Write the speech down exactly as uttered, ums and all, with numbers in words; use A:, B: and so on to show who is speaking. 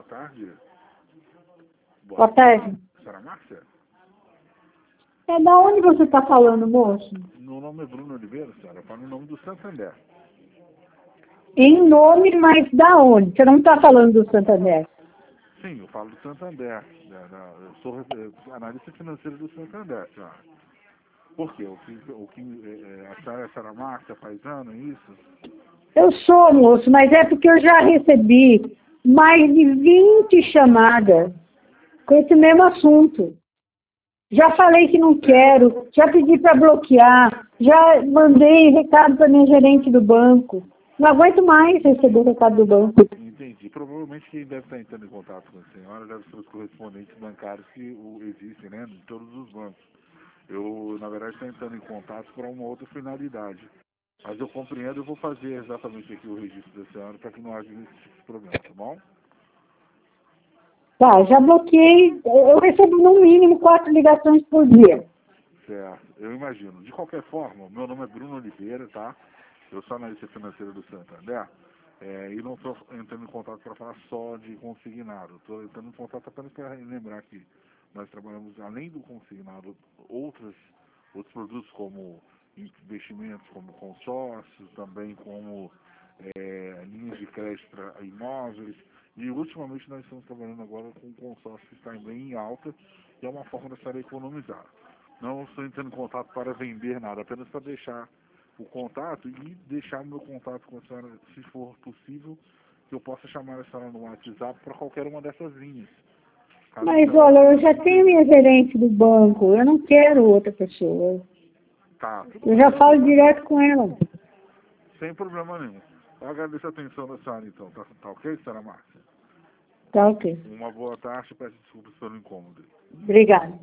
A: boa tarde.
B: Boa, boa tarde.
A: tarde. Senhora Márcia?
B: É da onde você está falando, moço?
A: Meu nome é Bruno Oliveira, senhora. Eu falo em nome do Santander.
B: Em nome, mas da onde? Você não está falando do Santander?
A: Sim, eu falo do Santander. Da, da, eu sou eh, analista financeiro do Santander, senhora. Por quê? O que, o que eh, a senhora é a senhora Márcia, paisana, é isso?
B: Eu sou, moço, mas é porque eu já recebi mais de vinte chamadas com esse mesmo assunto. Já falei que não quero, já pedi para bloquear, já mandei recado para minha gerente do banco. Não aguento mais receber recado do banco.
A: Entendi. Provavelmente quem deve estar entrando em contato com a senhora deve ser os correspondentes bancários que o, existem, né, de todos os bancos. Eu, na verdade, estou entrando em contato para uma outra finalidade. Mas eu compreendo e vou fazer exatamente aqui o registro da senhora para que não haja esse tipo de problema, tá bom?
B: Tá, já bloqueei. Eu recebo no mínimo quatro ligações por dia.
A: Certo, eu imagino. De qualquer forma, meu nome é Bruno Oliveira, tá? Eu sou analista financeiro do Santander é, e não estou entrando em contato para falar só de consignado. Estou entrando em contato apenas para lembrar que nós trabalhamos, além do consignado, outros, outros produtos como investimentos, como consórcios, também como é, linhas de crédito para imóveis. E ultimamente nós estamos trabalhando agora com um consórcio que está bem em alta e é uma forma da senhora economizar. Não estou entrando em contato para vender nada, apenas para deixar o contato e deixar o meu contato com a senhora, se for possível, que eu possa chamar a senhora no WhatsApp para qualquer uma dessas linhas.
B: Mas olha, eu já tenho minha gerente do banco, eu não quero outra pessoa.
A: Tá,
B: Eu já falo direto com ela.
A: Sem problema nenhum. Eu agradeço a atenção da senhora então, tá, tá ok, senhora Márcia?
B: Tá ok.
A: Uma boa tarde, peço desculpas pelo incômodo.
B: Obrigada.